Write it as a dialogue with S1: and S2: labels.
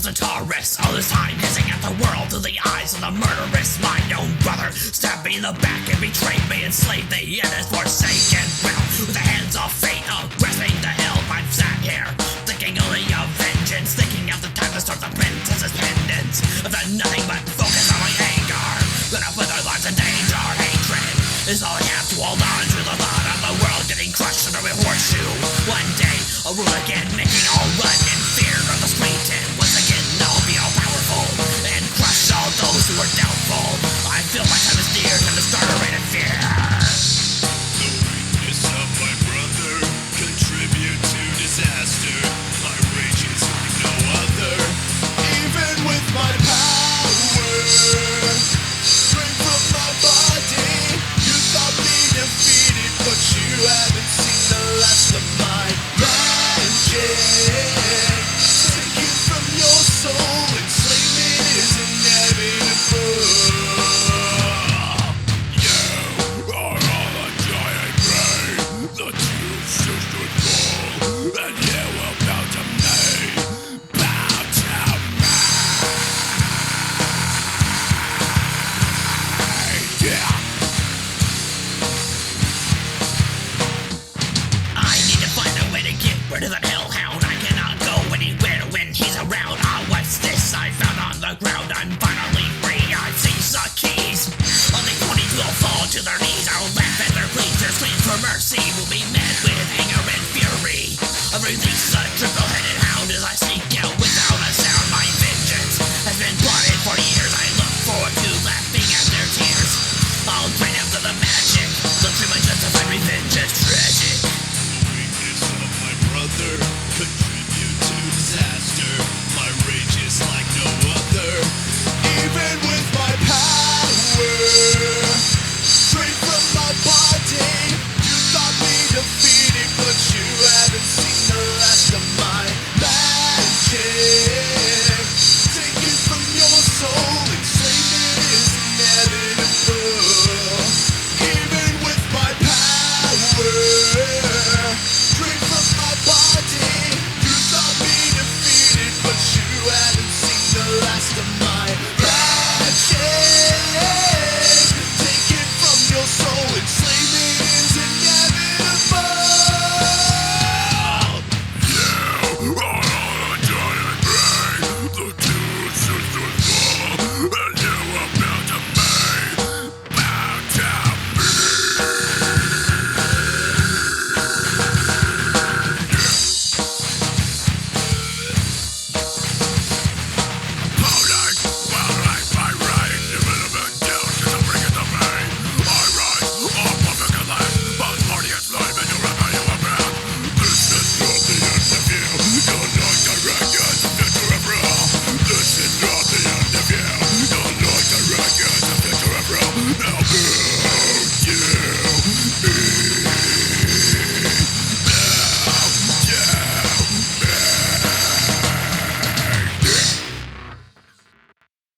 S1: Taurus, all this time hissing at the world through the eyes of the murderous. My own brother stabbed me in the back and betrayed me, enslaved me in his forsaken will. With the hands of fate, grasping the hill, I've sat here, thinking only of vengeance, thinking of the time to start the princess's pendants. I've done nothing but focus on my anger, that I put their lives in danger. Hatred is all I have to hold on to, the thought of the world getting crushed under a horseshoe. One day, I'll rule again, making all run in fear of the street, and once again I'll be all powerful and crush all those who are doubtful. I feel my time is near, time to start a reign of fear.
S2: The weakness of my brother contribute to disaster. My rage is like no other, even with my power. Straight from my body, you thought me defeated, but you haven't seen the last of my magic. Taken from your soul.